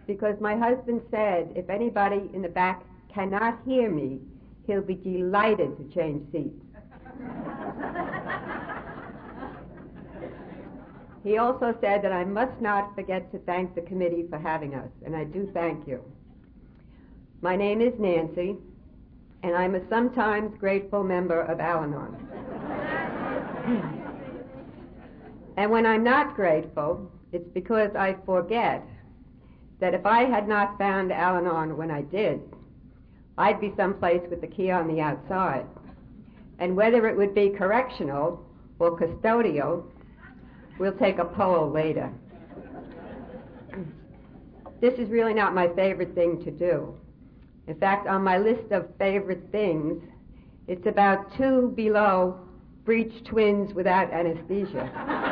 because my husband said if anybody in the back cannot hear me, he'll be delighted to change seats. He also said that I must not forget to thank the committee for having us, and I do thank you. My name is Nancy, and I'm a sometimes grateful member of Al-Anon. And when I'm not grateful, it's because I forget that if I had not found Al-Anon when I did, I'd be someplace with the key on the outside. And whether it would be correctional or custodial, we'll take a poll later. This is really not my favorite thing to do. In fact, on my list of favorite things, it's about 2 below breech twins without anesthesia.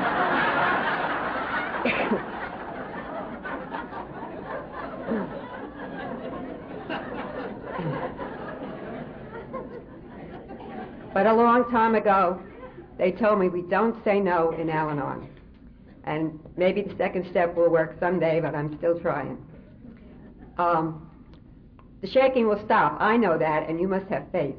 But a long time ago, they told me we don't say no in Al-Anon. And maybe the second step will work someday, but I'm still trying. The shaking will stop. I know that, and you must have faith.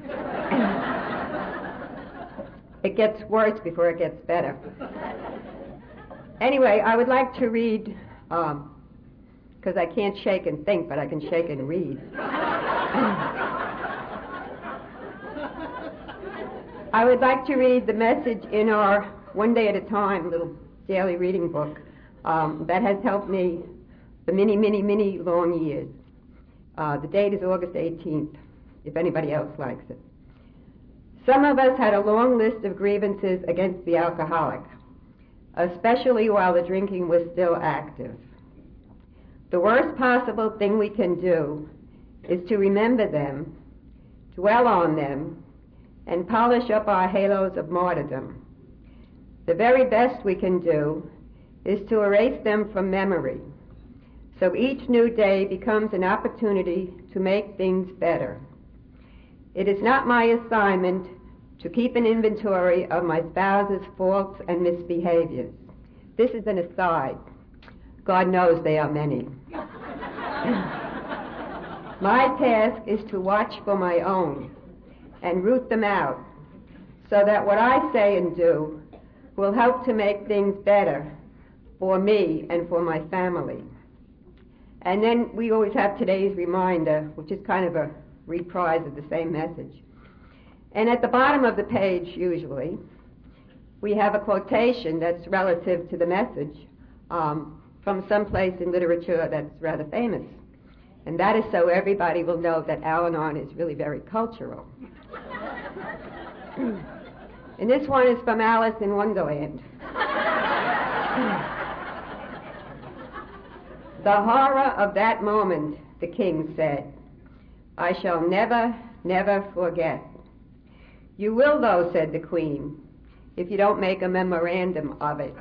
It gets worse before it gets better. Anyway, I would like to read, because I can't shake and think, but I can shake and read. I would like to read the message in our One Day at a Time little daily reading book that has helped me the many, many, many long years. The date is August 18th, if anybody else likes it. Some of us had a long list of grievances against the alcoholic, especially while the drinking was still active. The worst possible thing we can do is to remember them, dwell on them, and polish up our halos of martyrdom. The very best we can do is to erase them from memory, so each new day becomes an opportunity to make things better. It is not my assignment to keep an inventory of my spouse's faults and misbehaviors. This is an aside. God knows they are many. My task is to watch for my own and root them out, so that what I say and do will help to make things better for me and for my family. And then we always have today's reminder, which is kind of a reprise of the same message. And at the bottom of the page, usually, we have a quotation that's relative to the message from someplace in literature that's rather famous. And that is so everybody will know that Al-Anon is really very cultural. And this one is from Alice in Wonderland. The horror of that moment, the king said, I shall never, never forget. You will, though, said the queen, if you don't make a memorandum of it.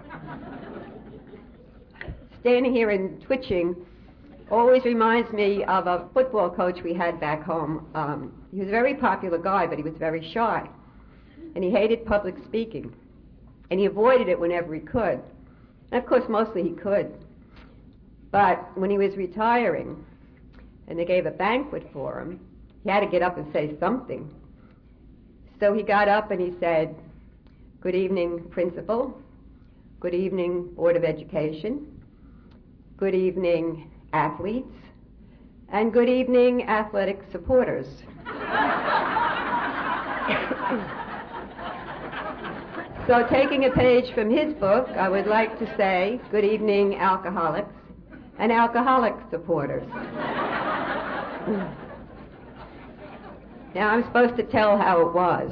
Standing here and twitching always reminds me of a football coach we had back home. He was a very popular guy, but he was very shy. And he hated public speaking. And he avoided it whenever he could. And of course, mostly he could. But when he was retiring, and they gave a banquet for him, he had to get up and say something. So he got up and he said, good evening, principal. Good evening, Board of Education. Good evening, athletes. And good evening, athletic supporters. So taking a page from his book, I would like to say, good evening, alcoholics and alcoholic supporters. Now, I'm supposed to tell how it was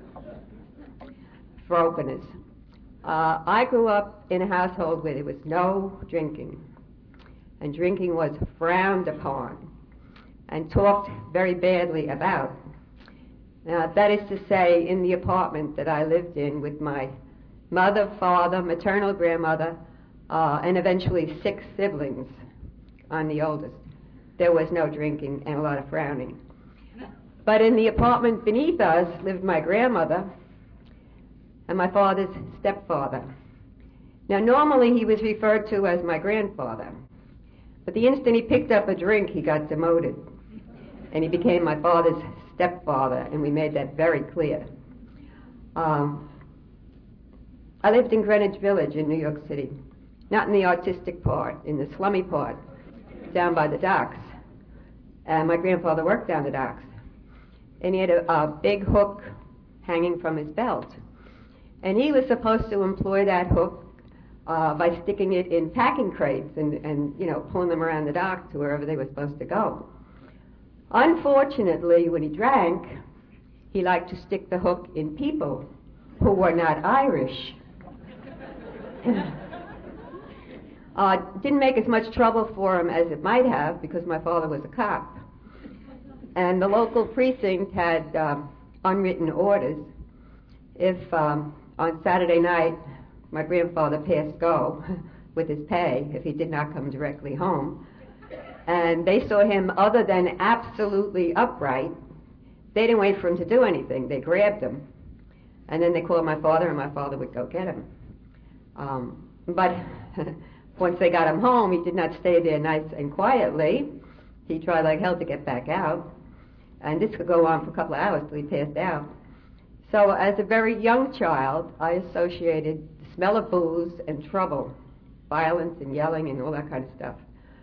for openness. I grew up in a household where there was no drinking, and drinking was frowned upon and talked very badly about. Now, that is to say, in the apartment that I lived in with my mother, father, maternal grandmother, and eventually 6 siblings. I'm the oldest. There was no drinking and a lot of frowning. But in the apartment beneath us lived my grandmother and my father's stepfather. Now, normally he was referred to as my grandfather, But the instant he picked up a drink, he got demoted. And he became my father's stepfather, and we made that very clear. I lived in Greenwich Village in New York City. Not in the artistic part, in the slummy part, down by the docks. And my grandfather worked down the docks. And he had a big hook hanging from his belt. And he was supposed to employ that hook by sticking it in packing crates and pulling them around the dock to wherever they were supposed to go. Unfortunately, when he drank, he liked to stick the hook in people who were not Irish. Didn't make as much trouble for him as it might have because my father was a cop. And the local precinct had unwritten orders. If on Saturday night my grandfather passed go with his pay, if he did not come directly home, and they saw him other than absolutely upright, they didn't wait for him to do anything. They grabbed him. And then they called my father, and my father would go get him. But once they got him home, he did not stay there nice and quietly. He tried like hell to get back out. And this could go on for a couple of hours till he passed out. So as a very young child, I associated the smell of booze and trouble, violence and yelling and all that kind of stuff.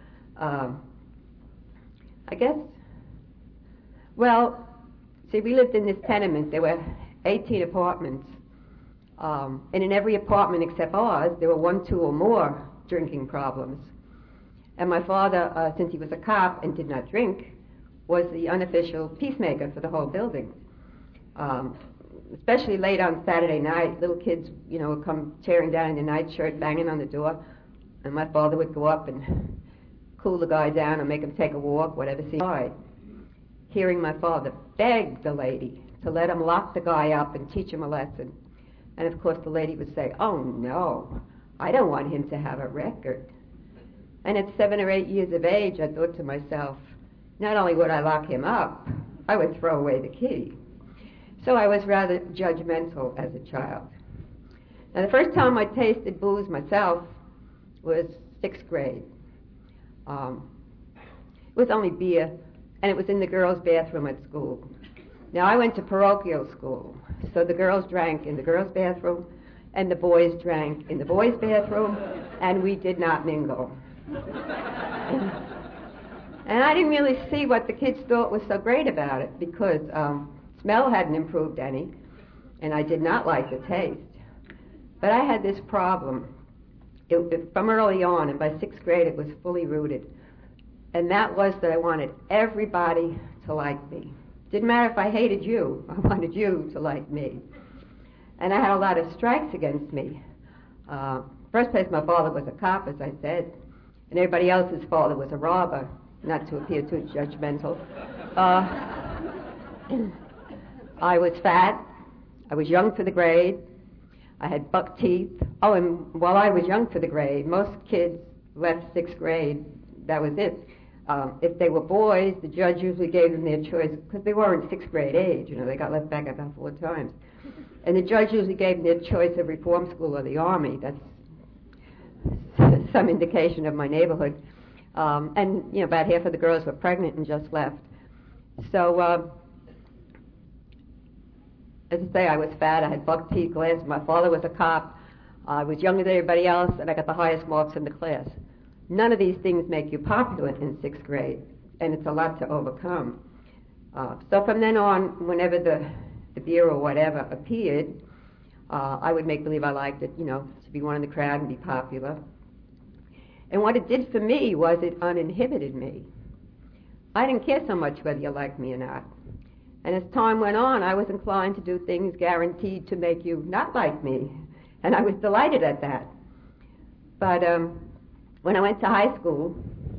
I guess, well, see, we lived in this tenement. There were 18 apartments. And in every apartment except ours, there were 1, 2, or more drinking problems. And my father, since he was a cop and did not drink, was the unofficial peacemaker for the whole building. Especially late on Saturday night, little kids, would come tearing down in their nightshirt, banging on the door, and my father would go up and cool the guy down or make him take a walk, whatever seemed right. Hearing my father beg the lady to let him lock the guy up and teach him a lesson. And of course the lady would say, "Oh no, I don't want him to have a record." And at 7 or 8 years of age, I thought to myself, not only would I lock him up, I would throw away the key. So I was rather judgmental as a child. Now the first time I tasted booze myself was 6th grade. It was only beer, and it was in the girls' bathroom at school. Now I went to parochial school, so the girls drank in the girls' bathroom, and the boys drank in the boys' bathroom, and we did not mingle. And I didn't really see what the kids thought was so great about it, because smell hadn't improved any, and I did not like the taste. But I had this problem. From early on, and by 6th grade it was fully rooted, and that was that I wanted everybody to like me. Didn't matter if I hated you, I wanted you to like me. And I had a lot of strikes against me. First place, my father was a cop, as I said, and everybody else's father was a robber, not to appear too judgmental. I was fat, I was young for the grade, I had buck teeth. Oh, and while I was young for the grade, most kids left 6th grade. That was it. If they were boys, the judge usually gave them their choice, because they were in 6th grade age. They got left back about 4 times. And the judge usually gave them their choice of reform school or the army. That's some indication of my neighborhood. And about half of the girls were pregnant and just left. So, as I say, I was fat, I had buck teeth, glasses, my father was a cop, I was younger than everybody else, and I got the highest marks in the class. None of these things make you popular in 6th grade, and it's a lot to overcome. So from then on, whenever the beer or whatever appeared, I would make believe I liked it, to be one in the crowd and be popular. And what it did for me was it uninhibited me. I didn't care so much whether you liked me or not. And as time went on, I was inclined to do things guaranteed to make you not like me. And I was delighted at that. But when I went to high school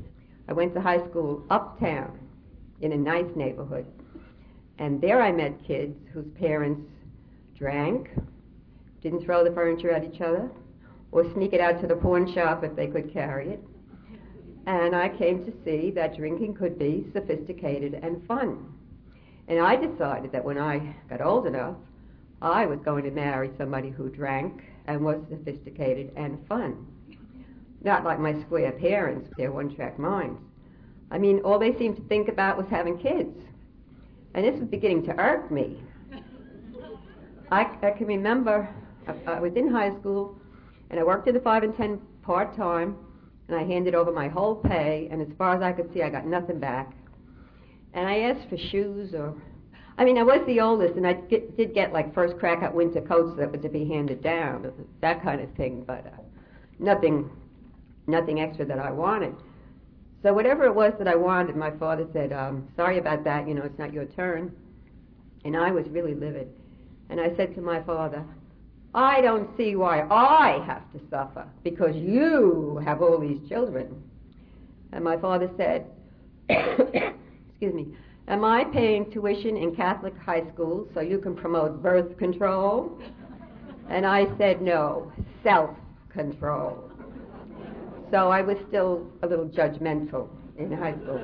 uptown in a nice neighborhood. And there I met kids whose parents drank, didn't throw the furniture at each other, or sneak it out to the pawn shop if they could carry it. And I came to see that drinking could be sophisticated and fun. And I decided that when I got old enough, I was going to marry somebody who drank and was sophisticated and fun. not like my square parents, their one-track minds. I mean, all they seemed to think about was having kids. And this was beginning to irk me. I can remember I was in high school, and I worked at the 5 and 10 part-time, and I handed over my whole pay, and as far as I could see, I got nothing back. And I asked for shoes I was the oldest, and I did get like first crack at winter coats that were to be handed down, that kind of thing, but nothing extra that I wanted. So whatever it was that I wanted, my father said, sorry about that, it's not your turn. And I was really livid. And I said to my father, I don't see why I have to suffer because you have all these children. And my father said, excuse me, am I paying tuition in Catholic high schools so you can promote birth control? And I said, no, self-control. So I was still a little judgmental in high school.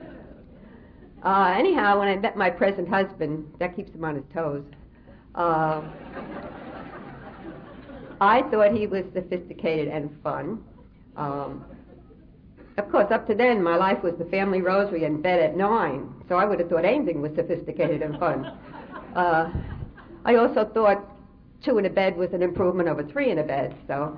Anyhow, when I met my present husband, that keeps him on his toes, I thought he was sophisticated and fun. Of course, up to then, my life was the family rosary and bed at 9, so I would have thought anything was sophisticated and fun. I also thought 2 in a bed was an improvement over 3 in a bed, so...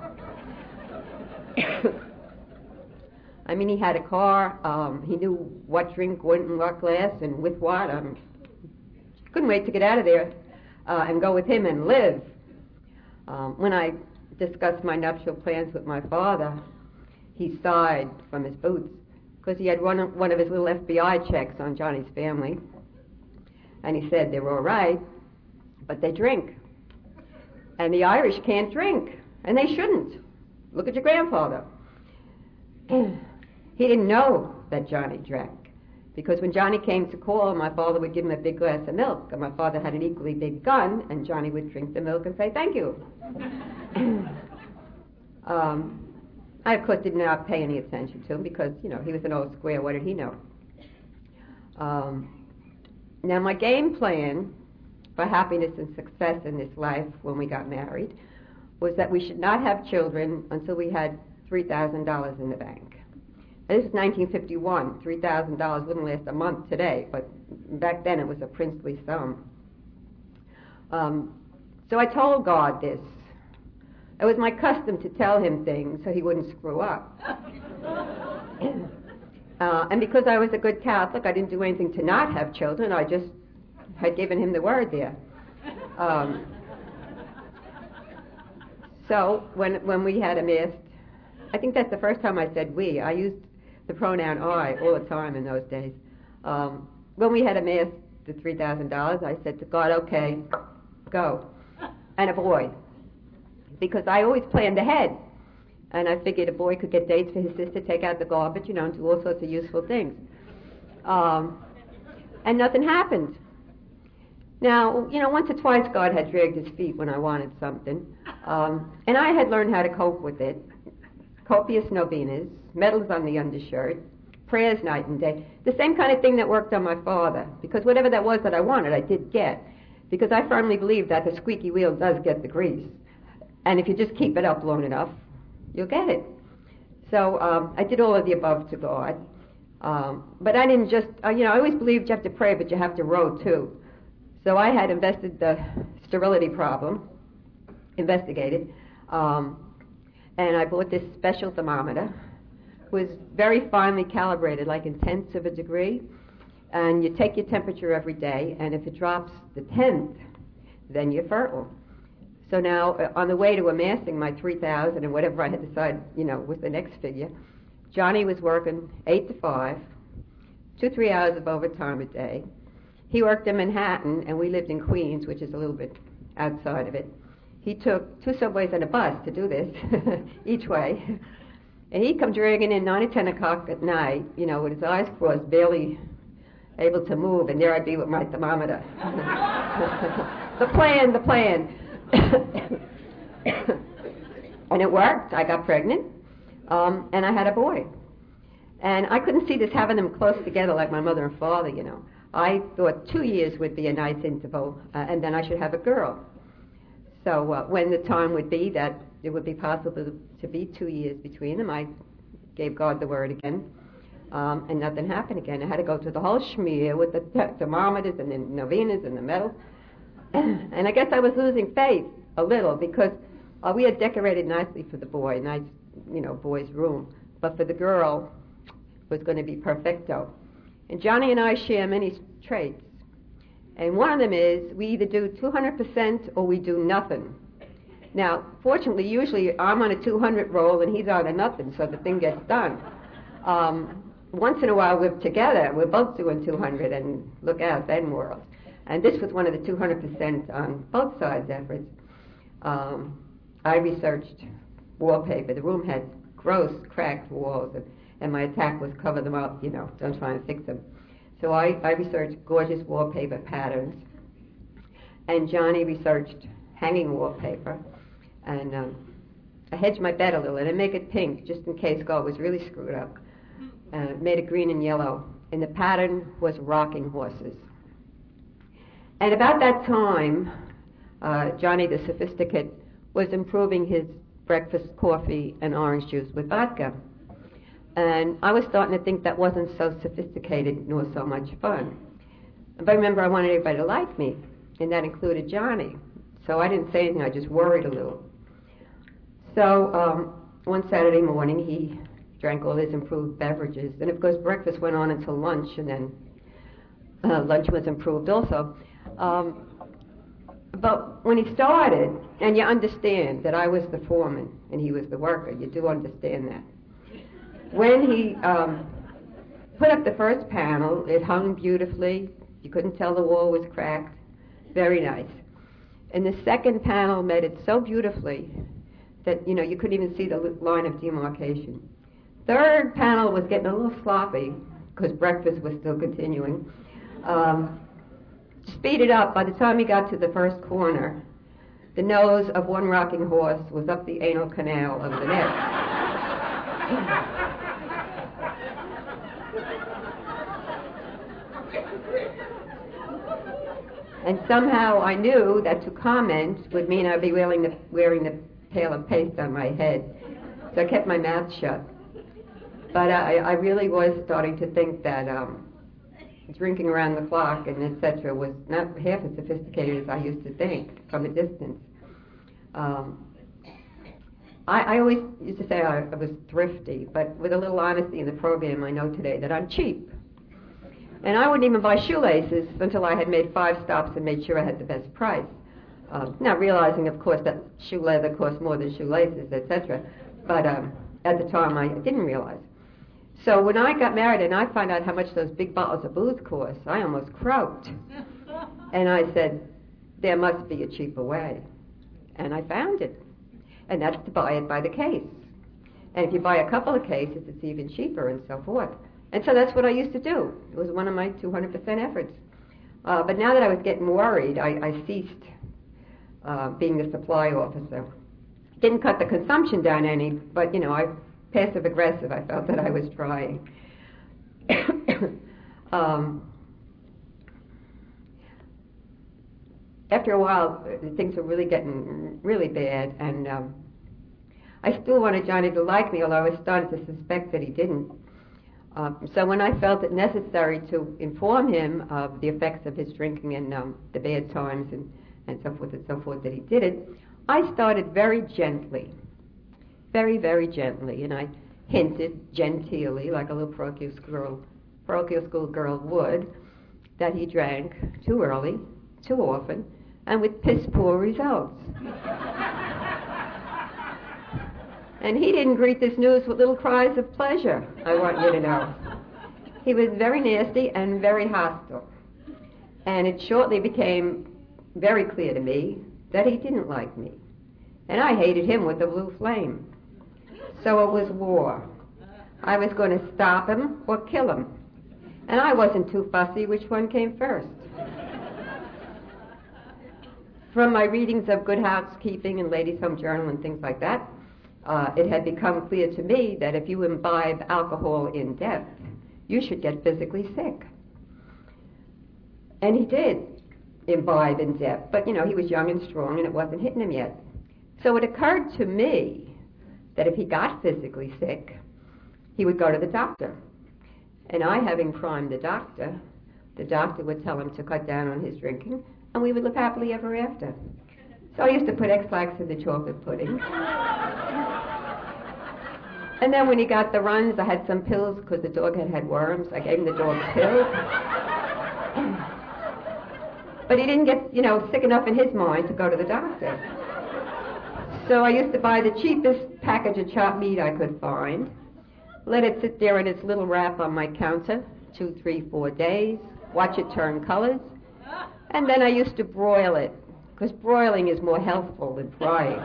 he had a car, he knew what drink went in what glass and with what. Couldn't wait to get out of there and go with him and live. When I discussed my nuptial plans with my father, he sighed from his boots because he had one of his little FBI checks on Johnny's family. And he said, they're all right, but they drink. And the Irish can't drink, and they shouldn't. Look at your grandfather. He didn't know that Johnny drank, because when Johnny came to call, my father would give him a big glass of milk, and my father had an equally big gun, and Johnny would drink the milk and say, thank you. I, of course, did not pay any attention to him, because, he was an old square. What did he know? Now, my game plan for happiness and success in this life when we got married was that we should not have children until we had $3,000 in the bank. This is 1951. $3,000 wouldn't last a month today, but back then it was a princely sum. So I told God this. It was my custom to tell him things so he wouldn't screw up. And because I was a good Catholic, I didn't do anything to not have children. I just had given him the word there. So when we had amassed, I think that's the first time I said we. I used the pronoun I all the time in those days. When we had amassed the $3,000, I said to God, okay, go. And a boy. Because I always planned ahead. And I figured a boy could get dates for his sister, take out the garbage, and do all sorts of useful things. And nothing happened. Now, once or twice God had dragged his feet when I wanted something. And I had learned how to cope with it. Copious novenas, medals on the undershirt, prayers night and day. The same kind of thing that worked on my father. Because whatever that was that I wanted, I did get. Because I firmly believe that the squeaky wheel does get the grease. And if you just keep it up long enough, you'll get it. So I did all of the above to God. But I didn't just, I always believed you have to pray, but you have to row too. So I had investigated the sterility problem, and I bought this special thermometer. It was very finely calibrated, like in tenths of a degree. And you take your temperature every day, and if it drops the 10th, then you're fertile. So now, on the way to amassing my $3,000 and whatever I had decided, was the next figure, Johnny was working 8 to 5, 2-3 hours of overtime a day. He worked in Manhattan, and we lived in Queens, which is a little bit outside of it. He took 2 subways and a bus to do this, each way. And he'd come dragging in 9 or 10 o'clock at night, with his eyes crossed, barely able to move, and there I'd be with my thermometer. The plan. And it worked. I got pregnant, and I had a boy. And I couldn't see this having them close together like my mother and father, I thought 2 years would be a nice interval, and then I should have a girl. So when the time would be that it would be possible to be 2 years between them. I gave God the word again, and nothing happened again. I had to go through the whole schmear with the thermometers and the novenas and the medals. And I guess I was losing faith a little because we had decorated nicely for the boy, nice, boy's room. But for the girl, it was going to be perfecto. And Johnny and I share many traits. And one of them is we either do 200% or we do nothing. Now, fortunately, usually I'm on a 200 roll and he's on a nothing, so the thing gets done. Once in a while we're together, we're both doing 200, and look out, then world. And this was one of the 200% on both sides' efforts. I researched wallpaper. The room had gross, cracked walls, and my attack was cover them up, don't try and fix them. So I researched gorgeous wallpaper patterns, and Johnny researched hanging wallpaper, and I hedged my bet a little, and I make it pink just in case God was really screwed up. Made it green and yellow, and the pattern was rocking horses. And about that time, Johnny the Sophisticate was improving his breakfast coffee and orange juice with vodka. And I was starting to think that wasn't so sophisticated nor so much fun. But remember, I wanted everybody to like me, and that included Johnny. So I didn't say anything, I just worried a little. So one Saturday morning, he drank all his improved beverages. And of course, breakfast went on until lunch, and then lunch was improved also. But when he started, and you understand that I was the foreman and he was the worker, you do understand that. When he put up the first panel, it hung beautifully. You couldn't tell the wall was cracked. Very nice. And the second panel made it so beautifully that, you couldn't even see the line of demarcation. Third panel was getting a little sloppy because breakfast was still continuing. Speed it up. By the time he got to the first corner, the nose of one rocking horse was up the anal canal of the next. And somehow I knew that to comment would mean I'd be wearing the pail of paste on my head. So I kept my mouth shut. But I really was starting to think that drinking around the clock and etc. was not half as sophisticated as I used to think from a distance. I always used to say I was thrifty, but with a little honesty in the program, I know today that I'm cheap. And I wouldn't even buy shoelaces until I had made 5 stops and made sure I had the best price. Not realizing, of course, that shoe leather costs more than shoelaces, etc. But at the time, I didn't realize. So when I got married and I found out how much those big bottles of booze cost, I almost croaked. And I said, there must be a cheaper way. And I found it. And that's to buy it by the case. And if you buy a couple of cases, it's even cheaper and so forth. And so that's what I used to do. It was one of my 200% efforts. But now that I was getting worried, I ceased being the supply officer. Didn't cut the consumption down any, but, I passive-aggressive, I felt that I was trying. After a while, things were really getting really bad, and I still wanted Johnny to like me, although I was starting to suspect that he didn't. So when I felt it necessary to inform him of the effects of his drinking and the bad times and so forth that he did it, I started very gently. Very, very gently, and I hinted genteelly, like a little parochial school girl would, that he drank too early, too often, and with piss-poor results. And he didn't greet this news with little cries of pleasure, I want you to know. He was very nasty and very hostile. And it shortly became very clear to me that he didn't like me. And I hated him with a blue flame. So it was war. I was going to stop him or kill him. And I wasn't too fussy which one came first. From my readings of Good Housekeeping and Ladies' Home Journal and things like that, it had become clear to me that if you imbibe alcohol in depth, you should get physically sick. And he did imbibe in depth, but he was young and strong and it wasn't hitting him yet. So it occurred to me that if he got physically sick, he would go to the doctor. And I, having primed the doctor would tell him to cut down on his drinking, and we would live happily ever after. So I used to put X-Lax in the chocolate pudding. And then when he got the runs, I had some pills because the dog had worms. I gave him the dog pills. But he didn't get, sick enough in his mind to go to the doctor. So I used to buy the cheapest package of chopped meat I could find, let it sit there in its little wrap on my counter 2, 3, 4 days, watch it turn colors, and then I used to broil it, because broiling is more healthful than frying.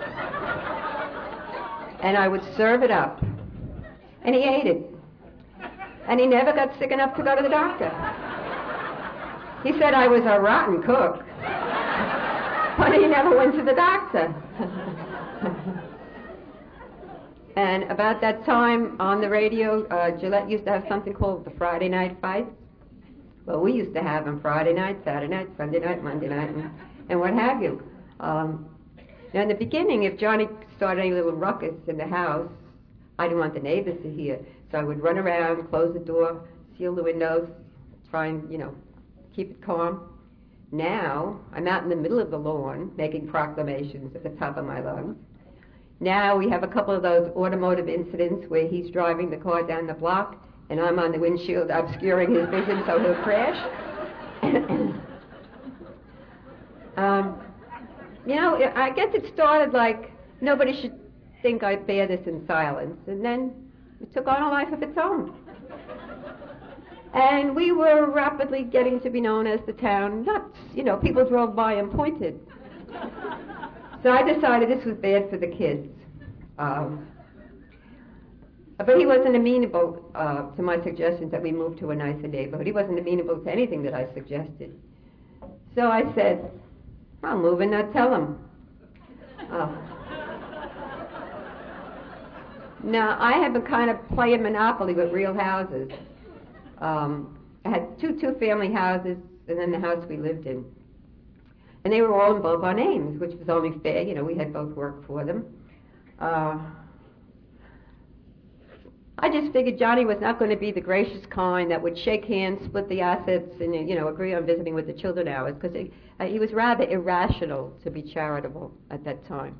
And I would serve it up, and he ate it. And he never got sick enough to go to the doctor. He said I was a rotten cook, but he never went to the doctor. And about that time on the radio, Gillette used to have something called the Friday Night Fights. Well, we used to have them Friday night, Saturday night, Sunday night, Monday night, and what have you. Now, in the beginning, if Johnny started any little ruckus in the house, I didn't want the neighbors to hear. So I would run around, close the door, seal the windows, try and, keep it calm. Now, I'm out in the middle of the lawn making proclamations at the top of my lungs. Now we have a couple of those automotive incidents where he's driving the car down the block and I'm on the windshield obscuring his vision so he'll crash. I guess it started like nobody should think I bear this in silence, and then it took on a life of its own. And we were rapidly getting to be known as the town nuts. People drove by and pointed. So I decided this was bad for the kids. But he wasn't amenable to my suggestions that we move to a nicer neighborhood. He wasn't amenable to anything that I suggested. So I said, I'll move and not tell him. Now, I have been kind of playing Monopoly with real houses. I had two-family houses and then the house we lived in. And they were all in both our names, which was only fair. We had both worked for them. I just figured Johnny was not going to be the gracious kind that would shake hands, split the assets, and, agree on visiting with the children hours, because he was rather irrational to be charitable at that time.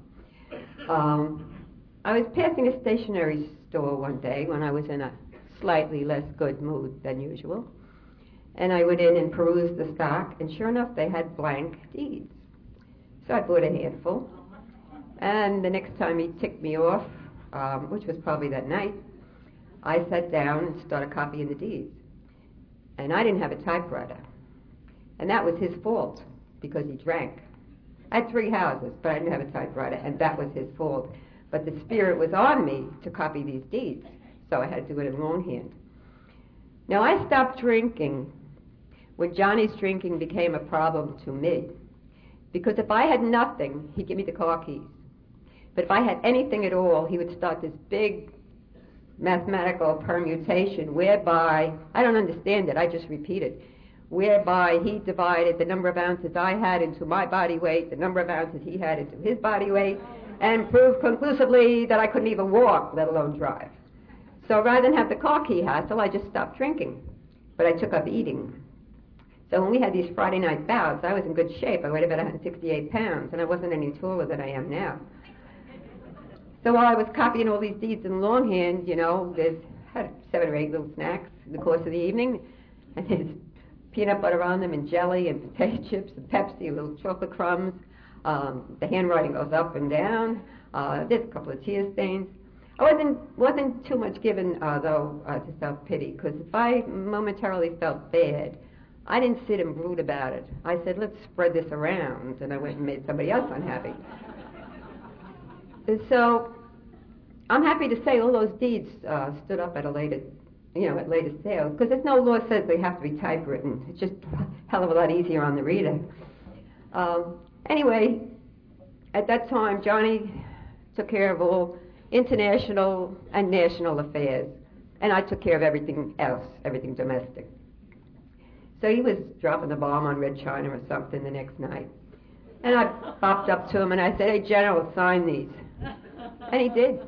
I was passing a stationery store one day when I was in a slightly less good mood than usual. And I went in and perused the stock, and sure enough, they had blank deeds. So I bought a handful. And the next time he ticked me off, which was probably that night, I sat down and started copying the deeds. And I didn't have a typewriter. And that was his fault, because he drank. I had 3 houses, but I didn't have a typewriter, and that was his fault. But the spirit was on me to copy these deeds, so I had to do it in longhand. Now, I stopped drinking when Johnny's drinking became a problem to me. Because if I had nothing, he'd give me the car keys. But if I had anything at all, he would start this big mathematical permutation whereby, I don't understand it, I just repeat it, whereby he divided the number of ounces I had into my body weight, the number of ounces he had into his body weight, and proved conclusively that I couldn't even walk, let alone drive. So rather than have the car key hassle, I just stopped drinking. But I took up eating. So when we had these Friday night bouts, I was in good shape. I weighed about 168 pounds, and I wasn't any taller than I am now. So while I was copying all these deeds in longhand, there's 7 or 8 little snacks in the course of the evening, and there's peanut butter on them, and jelly, and potato chips, and Pepsi, and little chocolate crumbs. The handwriting goes up and down. There's a couple of tear stains. I wasn't too much given, though, to self-pity, because if I momentarily felt bad, I didn't sit and brood about it. I said, let's spread this around, and I went and made somebody else unhappy. And so I'm happy to say all those deeds stood up at a later sale, because there's no law says they have to be typewritten. It's just a hell of a lot easier on the reader. Anyway, at that time, Johnny took care of all international and national affairs, and I took care of everything else, everything domestic. So he was dropping the bomb on Red China or something the next night. And I popped up to him and I said, "Hey, General, sign these." And he did.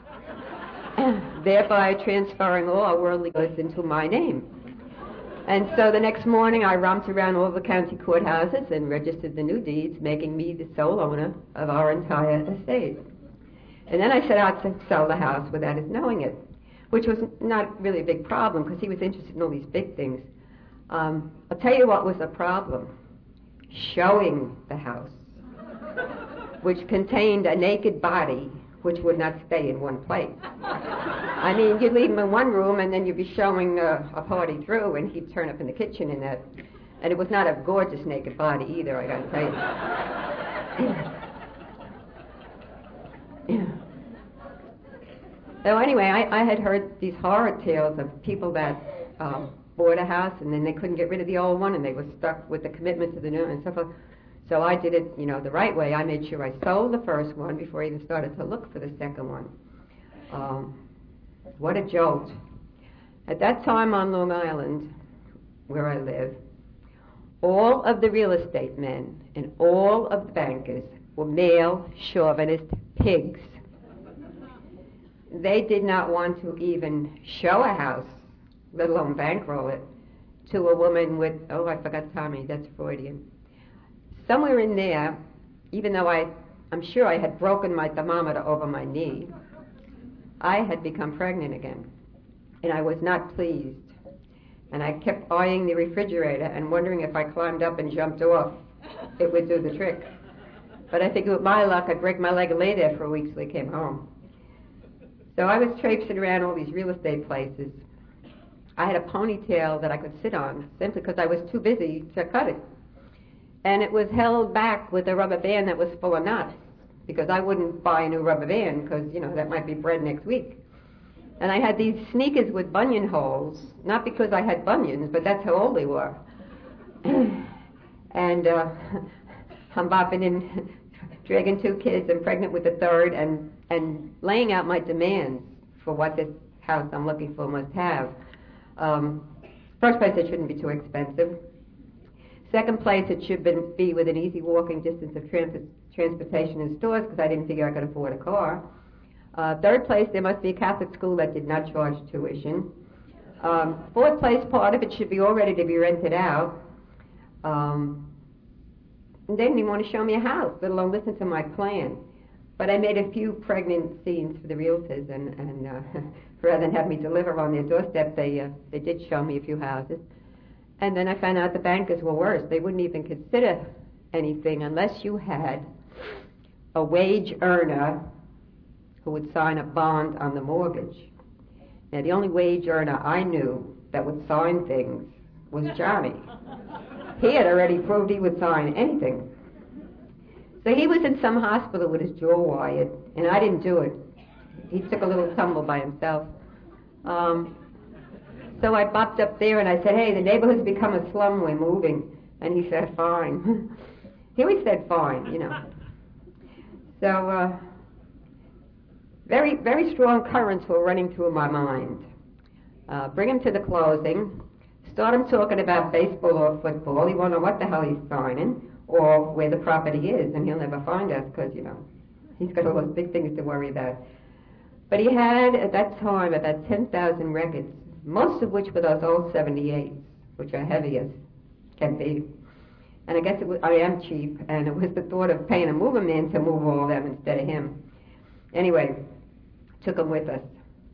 Thereby transferring all our worldly goods into my name. And so the next morning I romped around all the county courthouses and registered the new deeds, making me the sole owner of our entire estate. And then I set out to sell the house without his knowing it, which was not really a big problem because he was interested in all these big things. I'll tell you what was a problem. Showing the house, which contained a naked body which would not stay in one place. I mean, you'd leave him in one room and then you'd be showing a party through and he'd turn up in the kitchen in that. And it was not a gorgeous naked body either, I gotta tell you. So anyway, I had heard these horror tales of people that bought a house and then they couldn't get rid of the old one and they were stuck with the commitment to the new and so forth. So I did it, the right way. I made sure I sold the first one before I even started to look for the second one. What a jolt. At that time on Long Island, where I live, all of the real estate men and all of the bankers were male chauvinist pigs. They did not want to even show a house, let alone bankroll it, to a woman with, I forgot Tommy, that's Freudian. Somewhere in there, even though I'm sure I had broken my thermometer over my knee, I had become pregnant again, and I was not pleased. And I kept eyeing the refrigerator and wondering if I climbed up and jumped off, it would do the trick. But I figured with my luck, I'd break my leg and lay there for a week till I came home. So I was traipsing around all these real estate places. I had a ponytail that I could sit on simply because I was too busy to cut it. And it was held back with a rubber band that was full of knots because I wouldn't buy a new rubber band because, that might be bred next week. And I had these sneakers with bunion holes, not because I had bunions, but that's how old they were. And I'm bopping in, dragging 2 kids and pregnant with a third and laying out my demands for what this house I'm looking for must have. First place, it shouldn't be too expensive. Second place, it should be within easy walking distance of transportation and stores because I didn't figure I could afford a car. Third place, there must be a Catholic school that did not charge tuition. Fourth place, part of it should be all ready to be rented out. And they didn't even want to show me a house, let alone listen to my plan. But I made a few pregnant scenes for the realtors, and rather than have me deliver on their doorstep, they did show me a few houses. And then I found out the bankers were worse. They wouldn't even consider anything unless you had a wage earner who would sign a bond on the mortgage. Now, the only wage earner I knew that would sign things was Johnny. He had already proved he would sign anything. So he was in some hospital with his jaw wired, and I didn't do it. He took a little tumble by himself. So I bopped up there and I said, "Hey, the neighborhood's become a slum, we're moving." And he said, "Fine." He always said fine, So very, very strong currents were running through my mind. Bring him to the closing, start him talking about baseball or football. He won't know what the hell he's signing or where the property is, and he'll never find us because, he's got all those big things to worry about. But he had, at that time, about 10,000 records, most of which were those old 78s, which are heavy as can be. And I guess I am cheap, and it was the thought of paying a mover man to move all of them instead of him. Anyway, took him with us.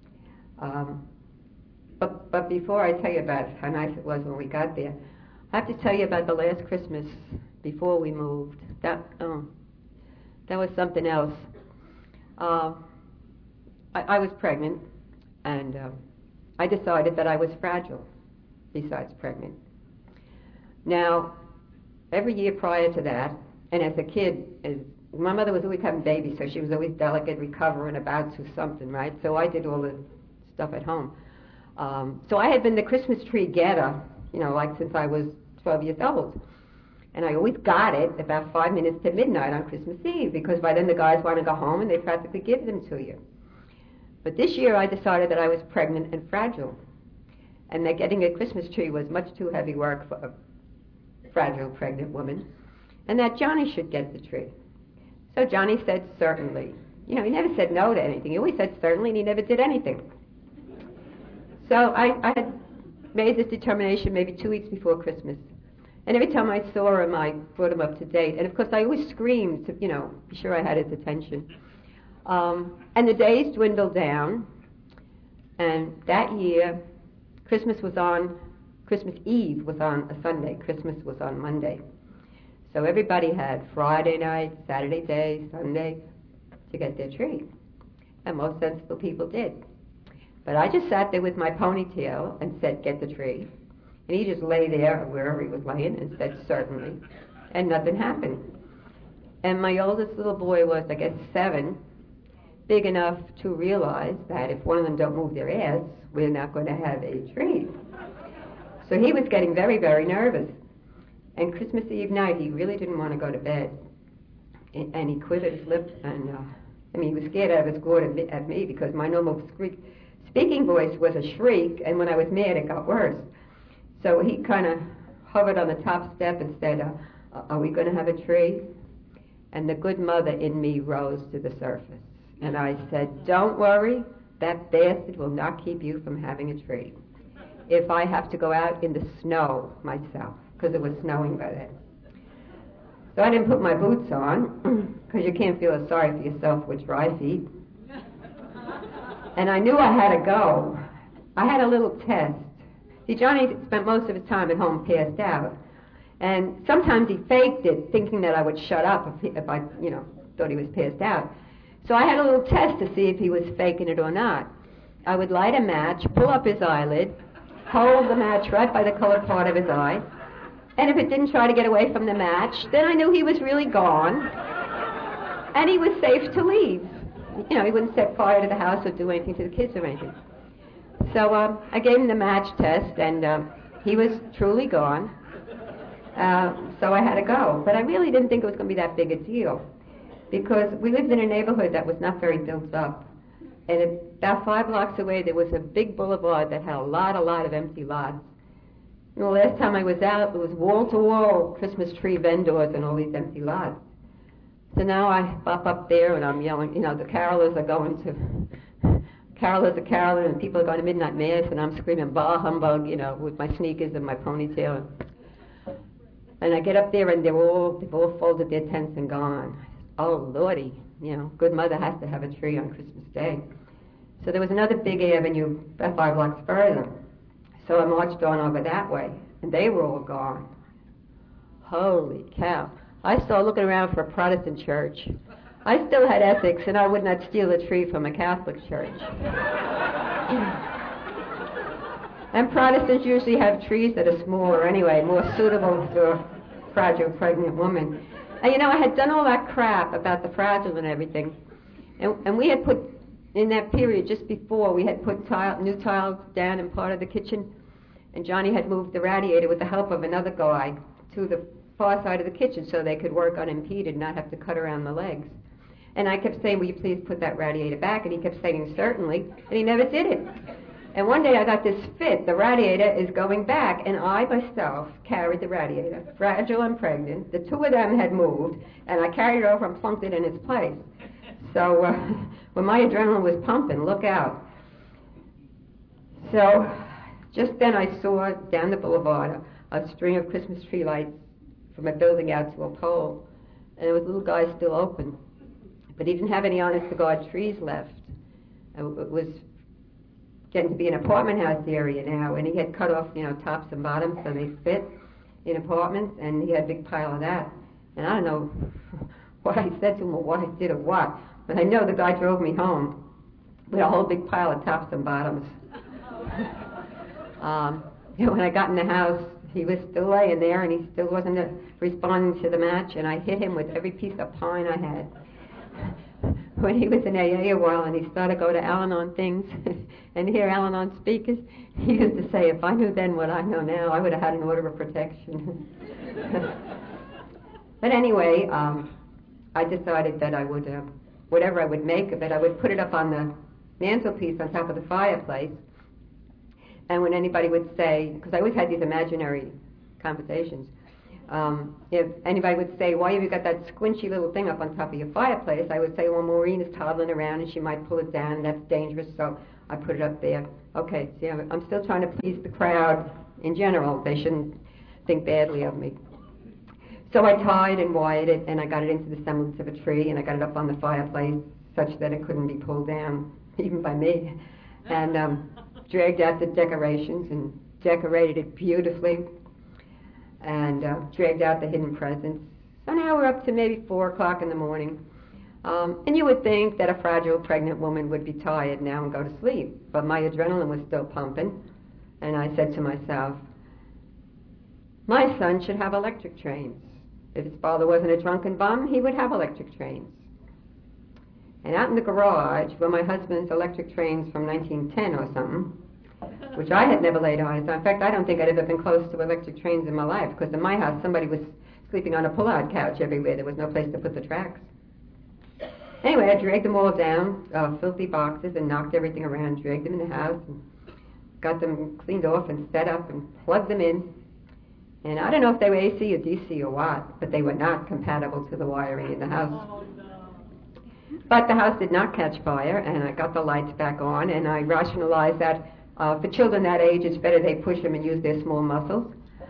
But before I tell you about how nice it was when we got there, I have to tell you about the last Christmas before we moved. That was something else. I was pregnant, and I decided that I was fragile, besides pregnant. Now, every year prior to that, and as a kid, my mother was always having babies, so she was always delicate, recovering, about to something, right? So I did all the stuff at home. So I had been the Christmas tree getter, like since I was 12 years old. And I always got it about 5 minutes to midnight on Christmas Eve, because by then the guys want to go home and they practically give them to you. But this year I decided that I was pregnant and fragile, and that getting a Christmas tree was much too heavy work for a fragile pregnant woman. and that Johnny should get the tree. So Johnny said, certainly. You know, he never said no to anything. He always said certainly, and he never did anything. So I had made this determination maybe 2 weeks before Christmas. And every time I saw him, I brought him up to date. And, of course, I always screamed to, you know, be sure I had his attention. And the days dwindled down. And that year, Christmas Eve was on a Sunday. Christmas was on Monday. So everybody had Friday night, Saturday day, Sunday to get their tree. And most sensible people did. But I just sat there with my ponytail and said, get the tree. And he just lay there wherever he was laying and said, certainly. And nothing happened. And my oldest little boy was, I guess, 7, big enough to realize that if one of them don't move their ass, we're not going to have a tree. So he was getting very, very nervous. And Christmas Eve night, he really didn't want to go to bed. And he quivered his lip, and he was scared out of his gourd at me because my normal speaking voice was a shriek, and when I was mad, it got worse. So he kind of hovered on the top step and said, are we going to have a tree? And the good mother in me rose to the surface. And I said, don't worry, that bastard will not keep you from having a tree. If I have to go out in the snow myself, because it was snowing by then. So I didn't put my boots on, because you can't feel sorry for yourself with dry feet. And I knew I had to go. I had a little test. See, Johnny spent most of his time at home passed out. And sometimes he faked it, thinking that I would shut up if I, thought he was passed out. So I had a little test to see if he was faking it or not. I would light a match, pull up his eyelid, hold the match right by the colored part of his eye, and if it didn't try to get away from the match, then I knew he was really gone, and he was safe to leave. He wouldn't set fire to the house or do anything to the kids or anything. So I gave him the match test, and he was truly gone. So I had to go. But I really didn't think it was going to be that big a deal, because we lived in a neighborhood that was not very built up. And about 5 blocks away, there was a big boulevard that had a lot of empty lots. And the last time I was out, it was wall-to-wall Christmas tree vendors and all these empty lots. So now I pop up there and I'm yelling, the carolers are going to, carolers are caroling and people are going to midnight mass, and I'm screaming, bah humbug, with my sneakers and my ponytail. And I get up there and they've all folded their tents and gone. Oh, Lordy, good mother has to have a tree on Christmas Day. So there was another big avenue about 5 blocks further. So I marched on over that way, and they were all gone. Holy cow. I started looking around for a Protestant church. I still had ethics, and I would not steal a tree from a Catholic church. And Protestants usually have trees that are smaller anyway, more suitable to a fragile pregnant woman. And I had done all that crap about the fragile and everything. And we had put, in that period just before, we had put new tiles down in part of the kitchen. And Johnny had moved the radiator with the help of another guy to the far side of the kitchen so they could work unimpeded, not have to cut around the legs. And I kept saying, will you please put that radiator back? And he kept saying, certainly. And he never did it. And one day I got this fit. The radiator is going back. And I myself carried the radiator, fragile and pregnant. The two of them had moved. And I carried it over and plunked it in its place. So when my adrenaline was pumping, look out. So just then I saw down the boulevard a string of Christmas tree lights from a building out to a pole. And there was a little guy still open. But he didn't have any honest-to-God trees left. It was getting to be an apartment house area now, and he had cut off, tops and bottoms so they fit in apartments, and he had a big pile of that. And I don't know what I said to him or what I did or what, but I know the guy drove me home with a whole big pile of tops and bottoms. When I got in the house, he was still laying there, and he still wasn't responding to the match, and I hit him with every piece of pine I had. When he was in AA a while and he started to go to Al-Anon things and hear Al-Anon speakers, he used to say, if I knew then what I know now, I would have had an order of protection. But anyway, I decided that I would, whatever I would make of it, I would put it up on the mantelpiece on top of the fireplace. And when anybody would say, because I always had these imaginary conversations, If anybody would say, why have you got that squinchy little thing up on top of your fireplace, I would say, well, Maureen is toddling around and she might pull it down, and that's dangerous, so I put it up there. Okay, see, I'm still trying to please the crowd in general. They shouldn't think badly of me. So I tied and wired it, and I got it into the semblance of a tree, and I got it up on the fireplace such that it couldn't be pulled down, even by me, and dragged out the decorations and decorated it beautifully, and dragged out the hidden presents. So now we're up to maybe 4 o'clock in the morning. And you would think that a fragile pregnant woman would be tired now and go to sleep, but my adrenaline was still pumping, and I said to myself, my son should have electric trains. If his father wasn't a drunken bum, he would have electric trains. And out in the garage were my husband's electric trains from 1910 or something, which I had never laid eyes on. In fact, I don't think I'd ever been close to electric trains in my life, because in my house somebody was sleeping on a pull-out couch everywhere. There was no place to put the tracks. Anyway, I dragged them all down, filthy boxes, and knocked everything around, dragged them in the house, and got them cleaned off and set up and plugged them in. And I don't know if they were AC or DC or what, but they were not compatible to the wiring in the house. But the house did not catch fire, and I got the lights back on, and I rationalized that for children that age, it's better they push them and use their small muscles.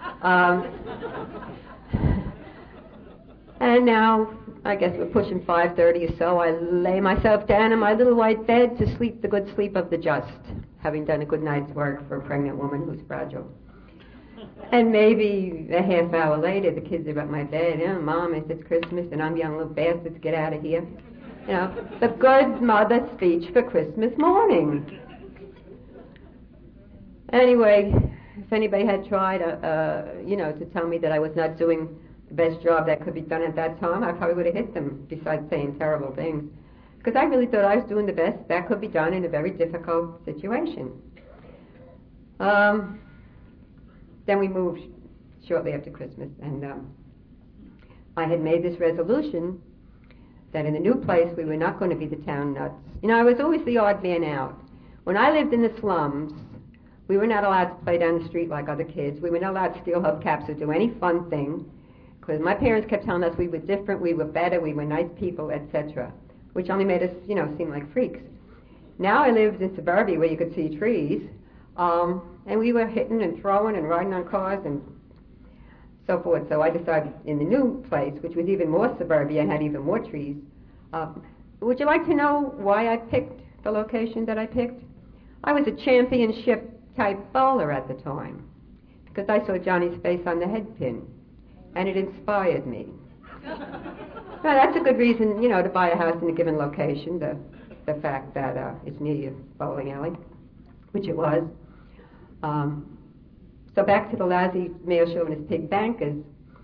And now, I guess we're pushing 5:30 or so, I lay myself down in my little white bed to sleep the good sleep of the just, having done a good night's work for a pregnant woman who's fragile. And maybe a half hour later, the kids are at my bed. Mom, it's Christmas, and I'm young little bastards, get out of here. You know, the good mother speech for Christmas morning. Anyway, if anybody had tried, to tell me that I was not doing the best job that could be done at that time, I probably would have hit them, besides saying terrible things. Because I really thought I was doing the best that could be done in a very difficult situation. Then we moved shortly after Christmas, and I had made this resolution that in the new place we were not going to be the town nuts. You know, I was always the odd man out. When I lived in the slums, we were not allowed to play down the street like other kids. We were not allowed to steal hubcaps or do any fun thing, because my parents kept telling us we were different, we were better, we were nice people, etc., which only made us, seem like freaks. Now I lived in suburbia where you could see trees, and we were hitting and throwing and riding on cars and so forth. So I decided in the new place, which was even more suburbia and had even more trees. Would you like to know why I picked the location that I picked? I was a championship-type bowler at the time, because I saw Johnny's face on the head pin, and it inspired me. Now, that's a good reason, to buy a house in a given location, the fact that it's near your bowling alley, which it was. So back to the lousy male chauvinist pig bankers.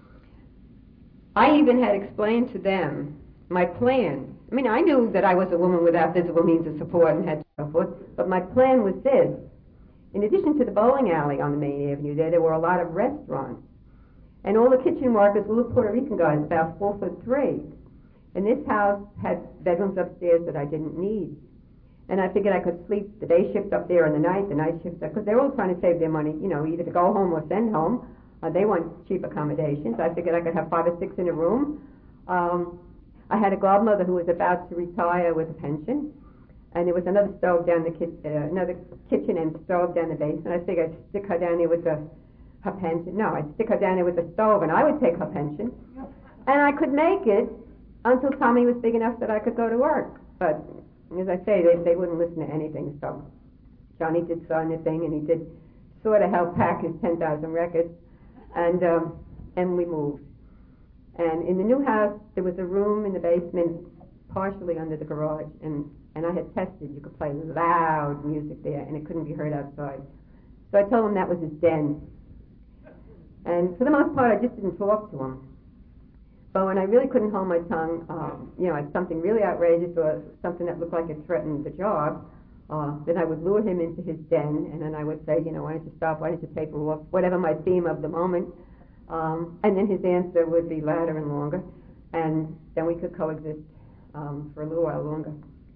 I even had explained to them my plan. I mean, I knew that I was a woman without visible means of support and had so forth, but my plan was this. In addition to the bowling alley on the main avenue there were a lot of restaurants. And all the kitchen workers were little Puerto Rican guys, about 4'3". And this house had bedrooms upstairs that I didn't need. And I figured I could sleep the day shift up there and the night shift, because they're all trying to save their money, either to go home or send home. They want cheap accommodations. I figured I could have 5 or 6 in a room. I had a godmother who was about to retire with a pension, and there was another stove down another kitchen and stove down the basement. I figured I'd stick her down there with her pension. No, I'd stick her down there with the stove, and I would take her pension. And I could make it until Tommy was big enough that I could go to work. But as I say, they wouldn't listen to anything, so Johnny did saw thing, and he did sort of help pack his 10,000 records, and we moved. And in the new house, there was a room in the basement, partially under the garage, and I had tested. You could play loud music there, and it couldn't be heard outside. So I told him that was his den. And for the most part, I just didn't talk to him. But when I really couldn't hold my tongue, at something really outrageous or something that looked like it threatened the job, then I would lure him into his den, and then I would say, why don't you stop, why don't you taper off, whatever my theme of the moment. And then his answer would be louder and longer, and then we could coexist for a little while longer.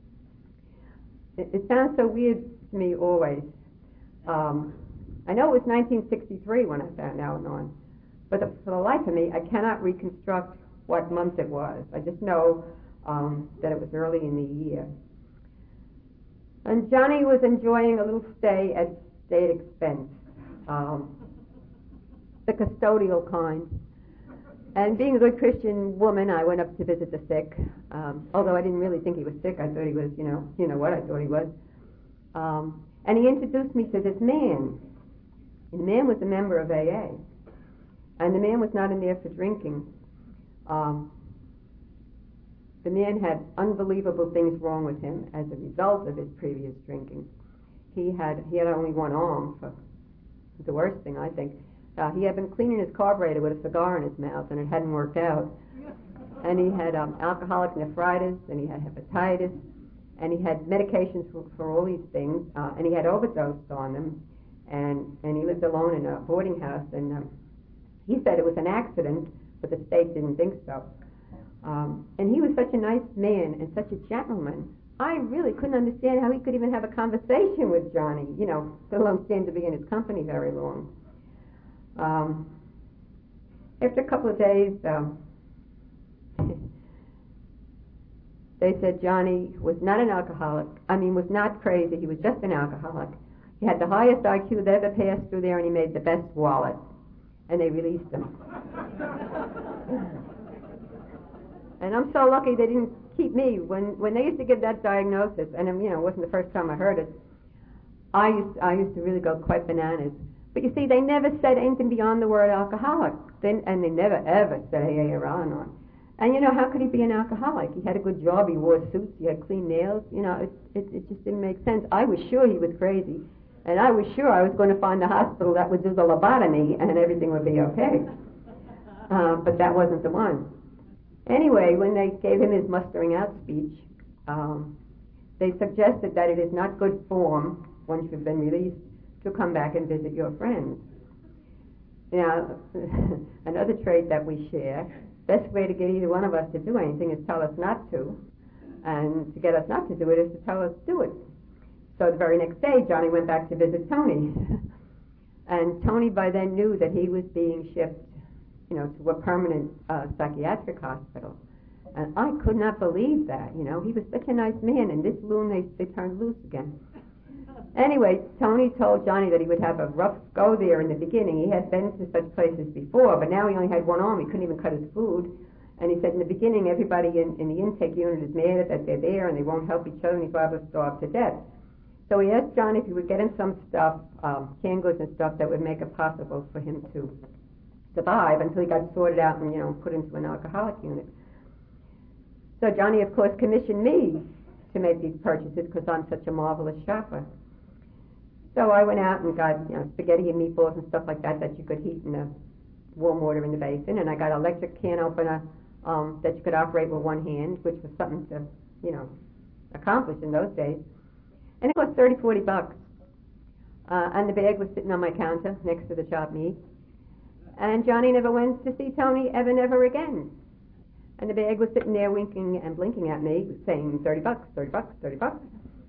It sounds so weird to me always. I know it was 1963 when I found Al-Anon. for the life of me, I cannot reconstruct what month it was. I just know that it was early in the year. And Johnny was enjoying a little stay at state expense, the custodial kind. And being a good Christian woman, I went up to visit the sick. Although I didn't really think he was sick, I thought he was, you know what I thought he was. And he introduced me to this man. And the man was a member of AA. And the man was not in there for drinking. The man had unbelievable things wrong with him as a result of his previous drinking. He had only one arm, for the worst thing, I think. He had been cleaning his carburetor with a cigar in his mouth, and it hadn't worked out. And he had alcoholic nephritis, and he had hepatitis, and he had medications for all these things, and he had overdosed on them, and he lived alone in a boarding house, and he said it was an accident, but the state didn't think so. And he was such a nice man and such a gentleman. I really couldn't understand how he could even have a conversation with Johnny, let alone stand to be in his company very long. After a couple of days, they said Johnny was not an alcoholic. Was not crazy. He was just an alcoholic. He had the highest IQ that ever passed through there, and he made the best wallet. And they released him. And I'm so lucky they didn't keep me. When they used to give that diagnosis, and it wasn't the first time I heard it, I used to really go quite bananas. But you see, they never said anything beyond the word alcoholic. And they never, ever said AA or Al-Anon. And, how could he be an alcoholic? He had a good job. He wore suits. He had clean nails. It just didn't make sense. I was sure he was crazy. And I was sure I was going to find a hospital that would do the lobotomy and everything would be okay. But that wasn't the one. Anyway, when they gave him his mustering out speech, they suggested that it is not good form, once you've been released, to come back and visit your friends. Now, another trait that we share, best way to get either one of us to do anything is tell us not to, and to get us not to do it is to tell us to do it. So the very next day, Johnny went back to visit Tony. And Tony by then knew that he was being shipped, to a permanent psychiatric hospital. And I could not believe that, He was such a nice man, and this loon they turned loose again. Anyway, Tony told Johnny that he would have a rough go there in the beginning. He had been to such places before, but now he only had one arm. He couldn't even cut his food. And he said in the beginning, everybody in the intake unit is mad that they're there, and they won't help each other, and he's liable to starve to death. So he asked Johnny if he would get him some stuff, canned goods and stuff that would make it possible for him to survive until he got sorted out and, put into an alcoholic unit. So Johnny, of course, commissioned me to make these purchases because I'm such a marvelous shopper. So I went out and got, spaghetti and meatballs and stuff like that you could heat in the warm water in the basin. And I got an electric can opener that you could operate with one hand, which was something to, accomplish in those days. And it cost $30-40. And the bag was sitting on my counter next to the chopped meat. And Johnny never went to see Tony never again. And the bag was sitting there winking and blinking at me, saying $30, $30.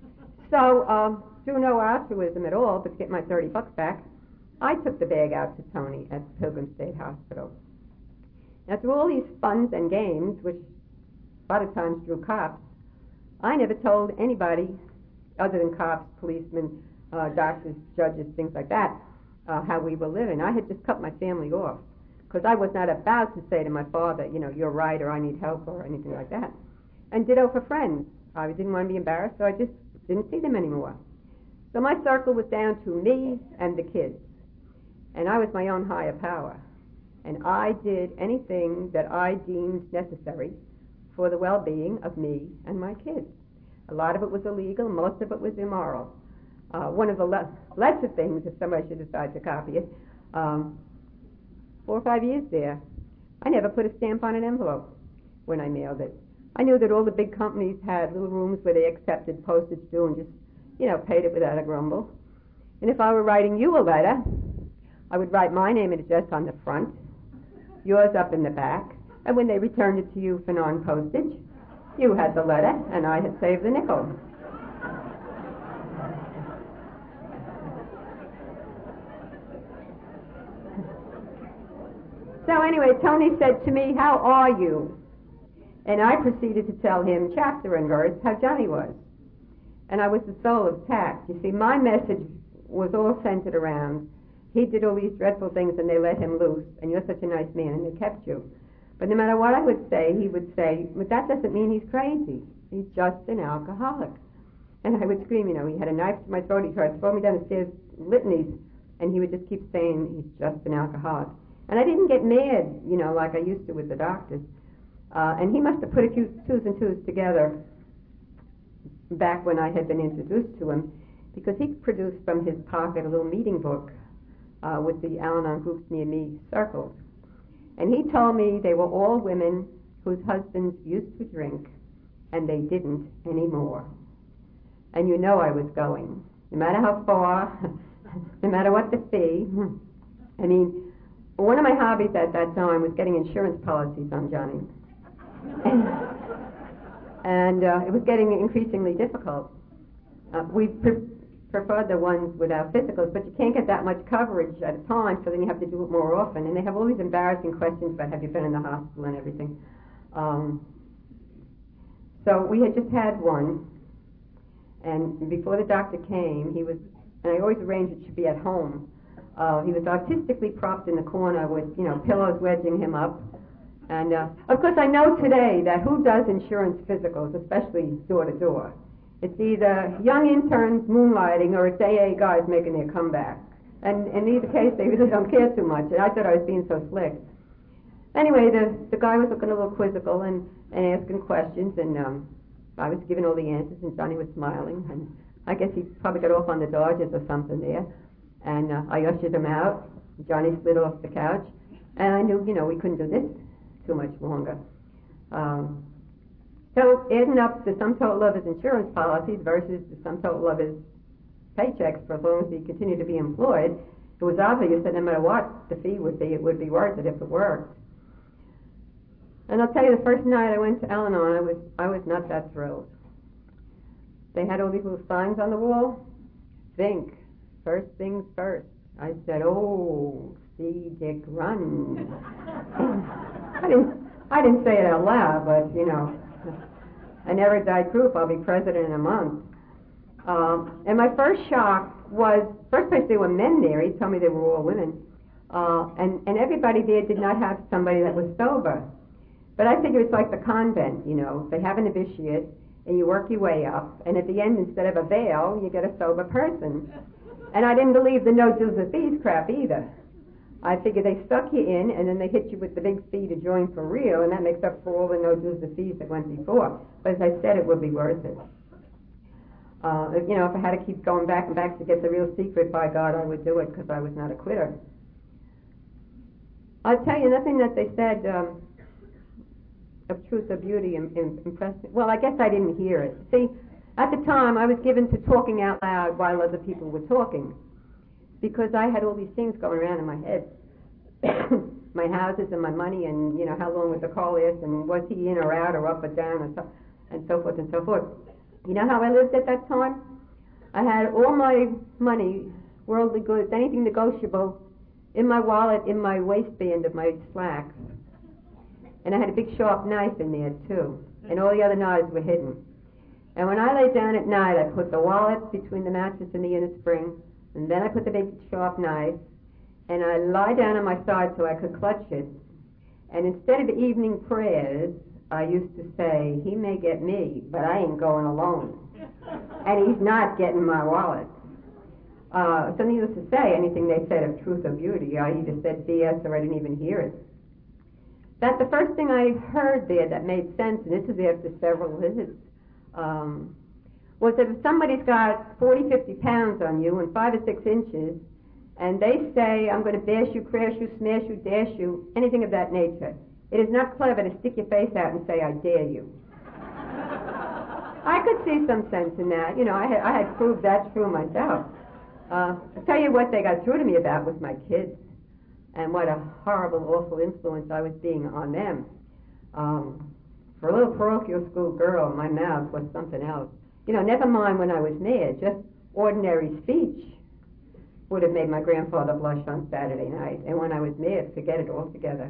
So, through no altruism at all, but to get my $30 back, I took the bag out to Tony at Pilgrim State Hospital. Now, through all these funs and games, which a lot of times drew cops, I never told anybody other than cops, policemen, doctors, judges, things like that, how we were living. I had just cut my family off because I was not about to say to my father, you're right, or I need help, or anything like that. And ditto for friends. I didn't want to be embarrassed, so I just didn't see them anymore. So my circle was down to me and the kids. And I was my own higher power. And I did anything that I deemed necessary for the well-being of me and my kids. A lot of it was illegal, most of it was immoral. One of the lesser things, if somebody should decide to copy it, 4 or 5 years there, I never put a stamp on an envelope when I mailed it. I knew that all the big companies had little rooms where they accepted postage due and just, paid it without a grumble. And if I were writing you a letter, I would write my name and address on the front, yours up in the back, and when they returned it to you for non-postage, you had the letter, and I had saved the nickel. So anyway, Tony said to me, "How are you?" And I proceeded to tell him chapter and verse how Johnny was. And I was the soul of tact. You see, my message was all centered around, he did all these dreadful things and they let him loose, and you're such a nice man and they kept you. But no matter what I would say, he would say, "But that doesn't mean he's crazy. He's just an alcoholic." And I would scream, he had a knife to my throat, he tried to throw me down the stairs, litanies, and he would just keep saying, "He's just an alcoholic." And I didn't get mad, like I used to with the doctors. And he must have put a few twos and twos together back when I had been introduced to him, because he produced from his pocket a little meeting book with the Al-Anon groups near me circled. And he told me they were all women whose husbands used to drink, and they didn't anymore. And I was going, no matter how far, no matter what the fee. One of my hobbies at that time was getting insurance policies on Johnny. And it was getting increasingly difficult. We preferred the ones without physicals, but you can't get that much coverage at a time, so then you have to do it more often. And they have all these embarrassing questions about have you been in the hospital and everything. So we had just had one, and before the doctor came, and I always arranged it should be at home. He was artistically propped in the corner with, pillows wedging him up. And, of course, I know today that who does insurance physicals, especially door to door? It's either young interns moonlighting or it's AA guys making their comeback. And in either case, they really don't care too much. And I thought I was being so slick. Anyway, the guy was looking a little quizzical and asking questions, and I was giving all the answers, and Johnny was smiling. And I guess he probably got off on the Dodgers or something there. And I ushered him out. Johnny slid off the couch. And I knew, we couldn't do this too much longer. So adding up the sum total of his insurance policies versus the sum total of his paychecks for as long as he continued to be employed, it was obvious that no matter what the fee would be, it would be worth it if it worked. And I'll tell you, the first night I went to Al-Anon, I was not that thrilled. They had all these little signs on the wall. Think, first things first. I said, "Oh, see Dick run." I didn't say it out loud, but, I never died proof I'll be president in a month. And my first shock was, first place there were men there. He told me they were all women. And everybody there did not have somebody that was sober. But I figure it's like the convent, They have a novitiate, and you work your way up. And at the end, instead of a veil, you get a sober person. And I didn't believe the no dues or fees crap either. I figured they stuck you in, and then they hit you with the big fee to join for real, and that makes up for all the no dues or fees that went before. But as I said, it would be worth it. If I had to keep going back and back to get the real secret, by God, I would do it, because I was not a quitter. I'll tell you, nothing that they said of truth or beauty impressed me. Well, I guess I didn't hear it. See, at the time, I was given to talking out loud while other people were talking, because I had all these things going around in my head. My houses and my money, and, how long was the call last, and was he in or out or up or down, and so forth and so forth. You know how I lived at that time? I had all my money, worldly goods, anything negotiable, in my wallet, in my waistband of my slacks. And I had a big sharp knife in there, too. And all the other knives were hidden. And when I lay down at night, I put the wallet between the mattress and the inner spring, and then I put the big sharp knife, and I lie down on my side so I could clutch it. And instead of evening prayers, I used to say, "He may get me, but I ain't going alone. And he's not getting my wallet." So needless to say, anything they said of truth or beauty, I either said BS or I didn't even hear it. That's the first thing I heard there that made sense, and this is after several visits, was that if somebody's got 40, 50 pounds on you and 5 or 6 inches, and they say, "I'm going to bash you, crash you, smash you, dash you," anything of that nature, it is not clever to stick your face out and say, "I dare you." I could see some sense in that. I had proved that true myself. I'll tell you what they got through to me about was my kids, and what a horrible, awful influence I was being on them. For a little parochial school girl, my mouth was something else. Never mind when I was mad, just ordinary speech. would have made my grandfather blush on Saturday night. And when I was mad, forget it altogether.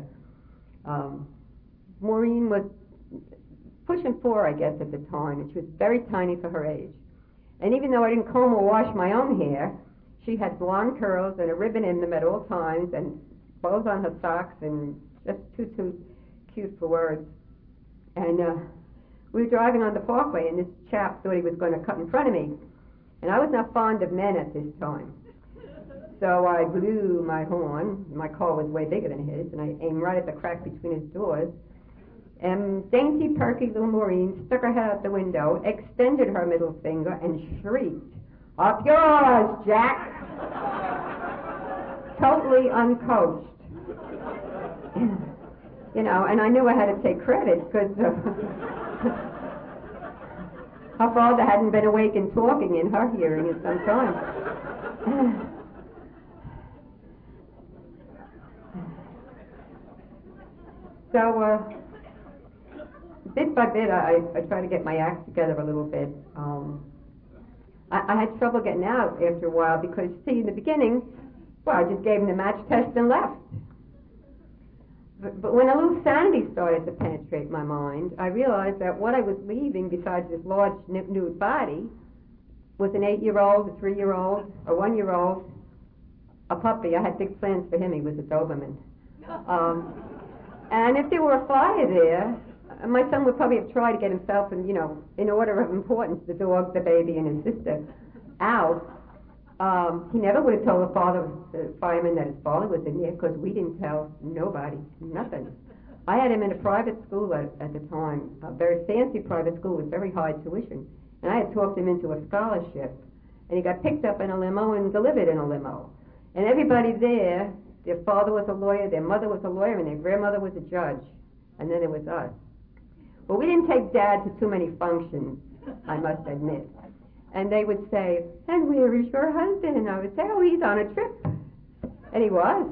Maureen was pushing 4, I guess, at the time, and she was very tiny for her age. And even though I didn't comb or wash my own hair, she had blonde curls and a ribbon in them at all times, and bows on her socks, and just too cute for words. And we were driving on the parkway, and this chap thought he was going to cut in front of me. And I was not fond of men at this time. So I blew my horn. My car was way bigger than his, and I aimed right at the crack between his doors. And dainty, perky little Maureen stuck her head out the window, extended her middle finger, and shrieked, "Up yours, Jack!" Totally uncoached. You know, and I knew I had to take credit, because her father hadn't been awake and talking in her hearing in some time. So, bit by bit, I tried to get my act together a little bit. I had trouble getting out after a while because, see, in the beginning, well, I just gave him the match test and left. But when a little sanity started to penetrate my mind, I realized that what I was leaving, besides this large nude body, was an 8-year-old, a 3-year-old, a 1-year-old, a puppy. I had big plans for him. He was a Doberman. And if there were a fire there, my son would probably have tried to get himself in, in order of importance, the dog, the baby, and his sister, out. He never would have told the fireman that his father was in there, because we didn't tell nobody, nothing. I had him in a private school at the time, a very fancy private school with very high tuition. And I had talked him into a scholarship. And he got picked up in a limo and delivered in a limo. And everybody there, their father was a lawyer, their mother was a lawyer, and their grandmother was a judge. And then there was us. Well, we didn't take Dad to too many functions, I must admit. And they would say, "And where is your husband?" And I would say, "Oh, he's on a trip." And he was.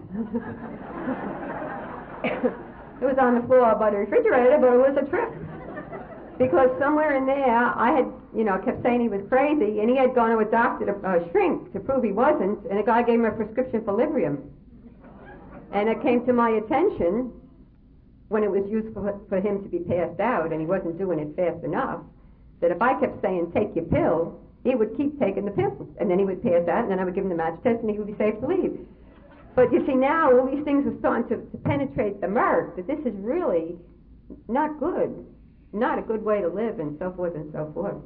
It was on the floor by the refrigerator, but it was a trip. Because somewhere in there, I had, kept saying he was crazy, and he had gone to a doctor, to shrink, to prove he wasn't, and a guy gave him a prescription for Librium. And it came to my attention, when it was useful for him to be passed out, and he wasn't doing it fast enough, that if I kept saying, "Take your pill," he would keep taking the pills. And then he would pass out, and then I would give him the match test, and he would be safe to leave. But you see, now all these things are starting to penetrate the murk, that this is really not good, not a good way to live, and so forth and so forth.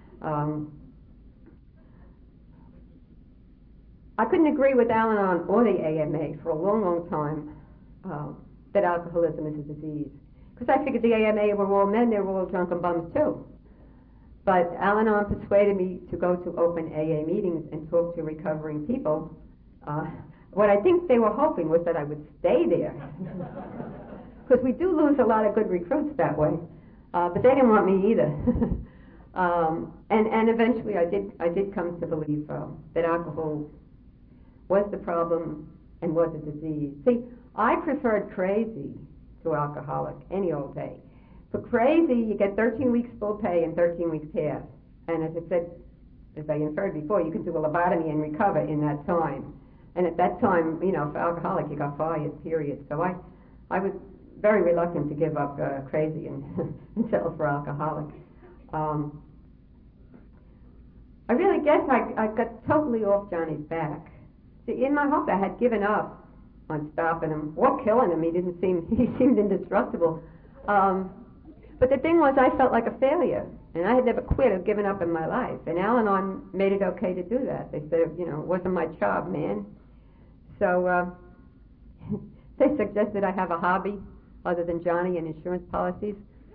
I couldn't agree with Al-Anon or the AMA for a long, long time that alcoholism is a disease. Because I figured the AMA were all men, they were all drunken bums too. But Al-Anon persuaded me to go to open AA meetings and talk to recovering people. What I think they were hoping was that I would stay there. Because we do lose a lot of good recruits that way. But they didn't want me either. And eventually I did come to believe that alcohol was the problem and was a disease. See, I preferred crazy to alcoholic any old day. For crazy, you get 13 weeks full pay and 13 weeks half. And as I said, as I inferred before, you can do a lobotomy and recover in that time. And at that time, for alcoholic, you got 5 years, period. So I was very reluctant to give up crazy and settle for alcoholic. I really guess I got totally off Johnny's back. See, in my hope, I had given up on stopping him or killing him. He seemed indestructible. But the thing was, I felt like a failure, and I had never quit or given up in my life. And Al-Anon made it okay to do that. They said, it wasn't my job, man. So they suggested I have a hobby other than Johnny and insurance policies.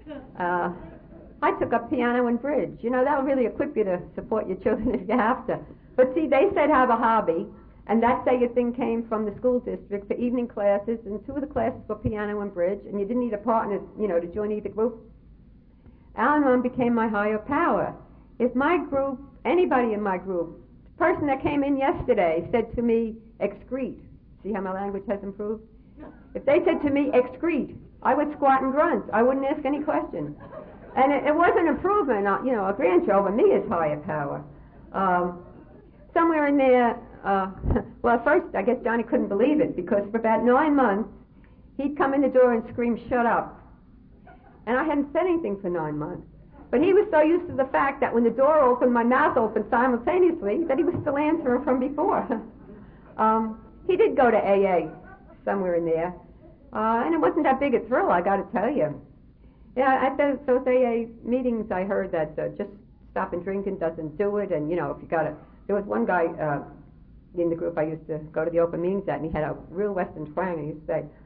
I took up piano and bridge. That will really equip you to support your children if you have to. But see, they said have a hobby, and that say a thing came from the school district for evening classes, and 2 of the classes were piano and bridge, and you didn't need a partner, to join either group. Al-Anon became my higher power. If my group, anybody in my group, the person that came in yesterday said to me, "Excrete," see how my language has improved? If they said to me, "Excrete," I would squat and grunt. I wouldn't ask any questions. And it was an improvement. A grandchild over me is higher power. Somewhere in there, Uh, well, at first, I guess Johnny couldn't believe it, because for about 9 months, he'd come in the door and scream, "Shut up." And I hadn't said anything for 9 months. But he was so used to the fact that when the door opened, my mouth opened simultaneously, that he was still answering from before. He did go to AA somewhere in there, and it wasn't that big a thrill, I got to tell you. Yeah, at those AA meetings, I heard that just stopping drinking doesn't do it, and if you got there was one guy in the group I used to go to the open meetings at, and he had a real Western twang, and he'd say,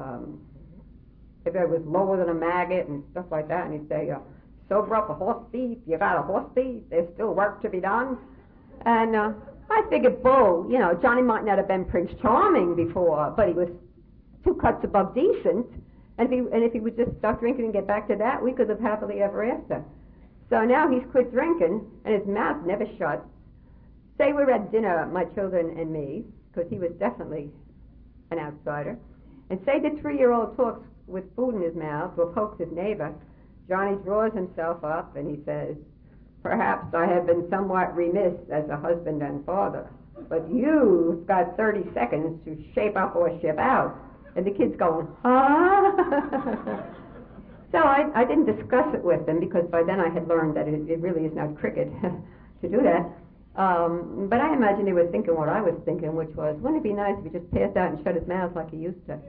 if it was lower than a maggot and stuff like that, and he'd say, sober up a horse thief, you got a horse thief, there's still work to be done. And I figured, bull, Johnny might not have been Prince Charming before, but he was 2 cuts above decent, and if he would just stop drinking and get back to that, we could live happily ever after. So now he's quit drinking, and his mouth never shuts. Say we're at dinner, my children and me, because he was definitely an outsider, and say the 3-year-old talks with food in his mouth or pokes his neighbor, Johnny draws himself up and he says, "Perhaps I have been somewhat remiss as a husband and father, but you've got 30 seconds to shape up or ship out." And the kid's going, "Huh?" So I didn't discuss it with them, because by then I had learned that it really is not cricket to do that. But I imagine he was thinking what I was thinking, which was, wouldn't it be nice if he just passed out and shut his mouth like he used to?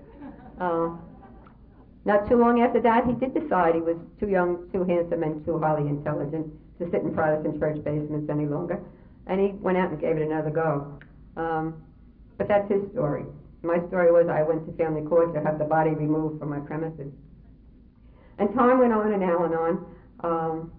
Not too long after that, he did decide he was too young, too handsome, and too highly intelligent to sit in Protestant church basements any longer, and he went out and gave it another go. But that's his story. My story was I went to family court to have the body removed from my premises. And time went on and on.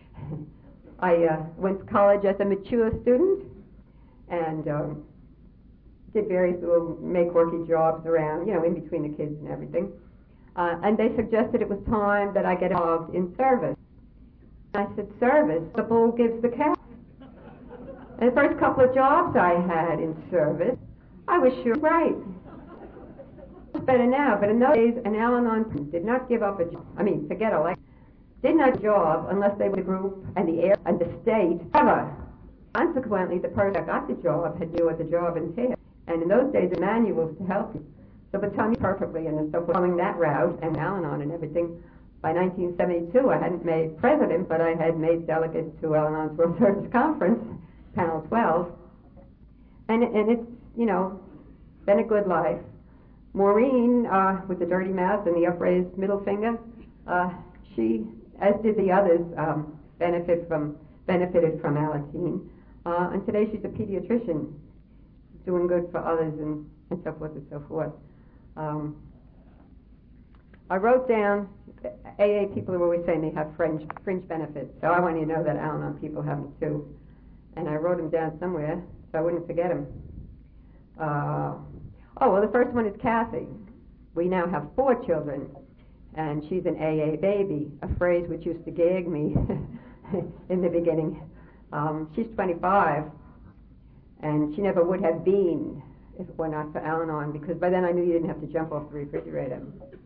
I went to college as a mature student and did various little make-worky jobs around, in between the kids and everything. And they suggested it was time that I get involved in service. I said, "Service? The bull gives the cow." And the first couple of jobs I had in service, I was sure right. It's better now, but in those days, an Al-Anon did not give up a job. Forget election. Did not job unless they were the group and the air and the state ever. Consequently, the person that got the job had to do what the job entailed. And in those days, the manuals to help you. So by the time you perfectly and so following that route and Al-Anon and everything, by 1972 I hadn't made president, but I had made delegate to Al-Anon's World Service Conference, Panel 12. And it's, been a good life. Maureen, with the dirty mouth and the upraised middle finger, she, as did the others, benefited from Alateen. And today she's a pediatrician, doing good for others and so forth and so forth. I wrote down, AA people are always saying they have fringe benefits, so I want you to know that Al-Anon people have them too. And I wrote them down somewhere so I wouldn't forget them. The first one is Kathy. We now have 4 children, and she's an AA baby, a phrase which used to gag me in the beginning. She's 25, and she never would have been if it were not for Al-Anon, because by then I knew you didn't have to jump off the refrigerator.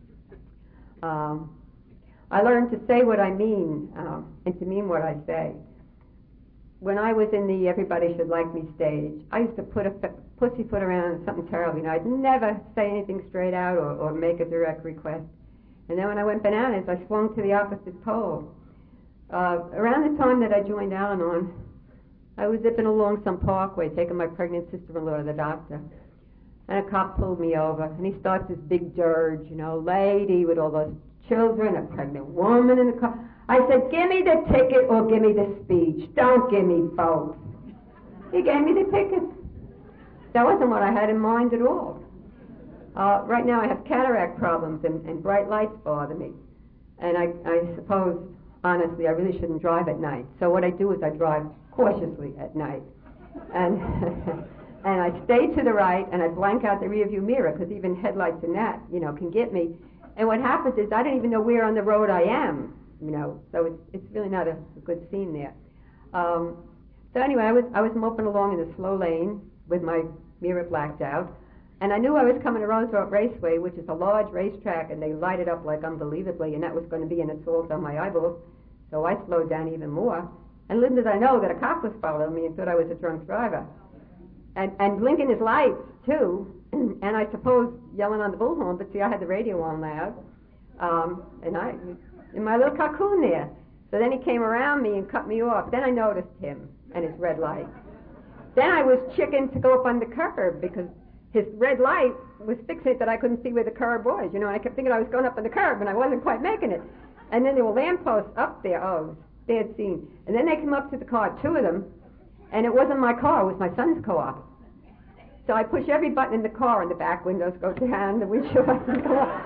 I learned to say what I mean and to mean what I say. When I was in the Everybody Should Like Me stage, I used to put a pussyfoot around something terrible. I'd never say anything straight out or make a direct request. And then when I went bananas, I swung to the opposite pole. Around the time that I joined Al-Anon, I was zipping along some parkway, taking my pregnant sister-in-law to the doctor. And a cop pulled me over, and he starts this big dirge, lady with all those children, a pregnant woman in the car. I said, "Give me the ticket or give me the speech. Don't give me both." He gave me the ticket. That wasn't what I had in mind at all. Right now I have cataract problems, and bright lights bother me. And I suppose, honestly, I really shouldn't drive at night. So what I do is I drive cautiously at night. And and I stay to the right, and I blank out the rearview mirror, because even headlights and that, can get me. And what happens is I don't even know where on the road I am, so it's really not a good scene there. So anyway, I was moping along in the slow lane with my mirror blacked out, and I knew I was coming to Roosevelt Raceway, which is a large racetrack, and they light it up like unbelievably, and that was going to be an assault on my eyeballs, so I slowed down even more. And little did I know that a cop was following me and thought I was a drunk driver. and blinking his lights, too, and I suppose yelling on the bullhorn, but see, I had the radio on loud, and I, in my little cocoon there. So then he came around me and cut me off. Then I noticed him and his red light. Then I was chicken to go up on the curb because his red light was fixated that I couldn't see where the curb was, and I kept thinking I was going up on the curb, and I wasn't quite making it. And then there were lampposts up there. Oh, bad scene. And then they came up to the car, two of them, and it wasn't my car, it was my son's car. So I push every button in the car, and the back windows go down, the windshield doesn't go up.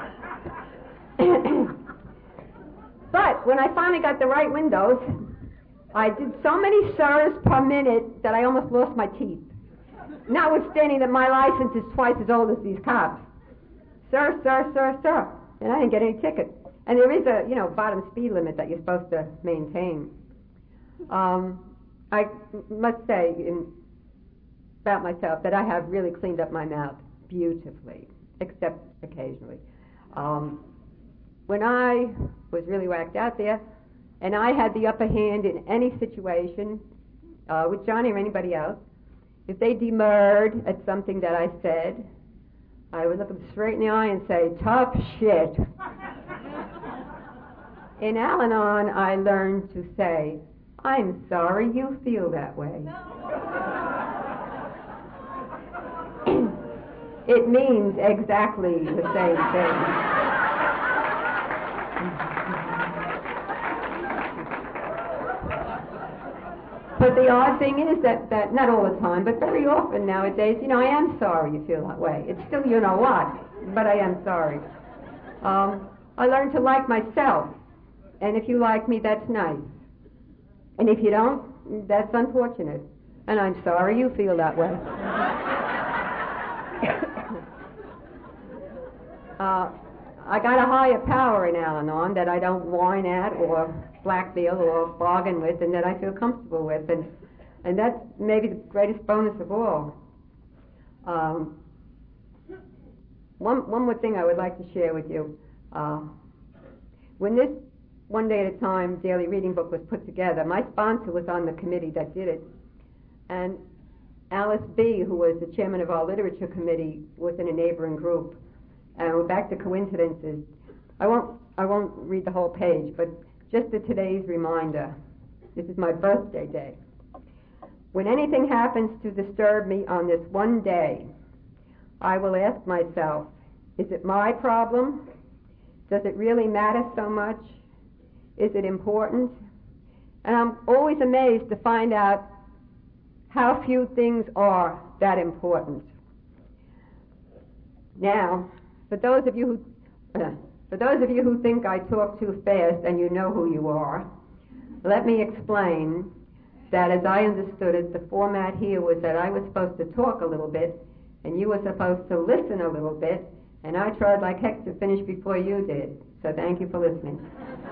But when I finally got the right windows, I did so many sirs per minute that I almost lost my teeth. Notwithstanding that my license is twice as old as these cops. Sir, sir, sir, sir. And I didn't get any ticket. And there is a, bottom speed limit that you're supposed to maintain. I must say about myself that I have really cleaned up my mouth beautifully, except occasionally. When I was really whacked out there, and I had the upper hand in any situation, with Johnny or anybody else, if they demurred at something that I said, I would look them straight in the eye and say, tough shit. In Al-Anon, I learned to say, I'm sorry you feel that way. It means exactly the same thing. But the odd thing is that not all the time, but very often nowadays, I am sorry you feel that way. It's still what, but I am sorry. I learned to like myself, and if you like me, that's nice. And if you don't, that's unfortunate. And I'm sorry you feel that way. I got a higher power in Al-Anon that I don't whine at or blackmail or bargain with, and that I feel comfortable with, and that's maybe the greatest bonus of all. One more thing I would like to share with you. When this One Day at a Time daily reading book was put together, my sponsor was on the committee that did it, and Alice B., who was the chairman of our literature committee, was in a neighboring group. And we're back to coincidences. I won't read the whole page, but just a today's reminder. This is my birthday day. When anything happens to disturb me on this one day, I will ask myself, is it my problem? Does it really matter so much? Is it important? And I'm always amazed to find out how few things are that important. Now, for those of you who think I talk too fast and you know who you are, let me explain that as I understood it, the format here was that I was supposed to talk a little bit and you were supposed to listen a little bit, and I tried like heck to finish before you did. So thank you for listening.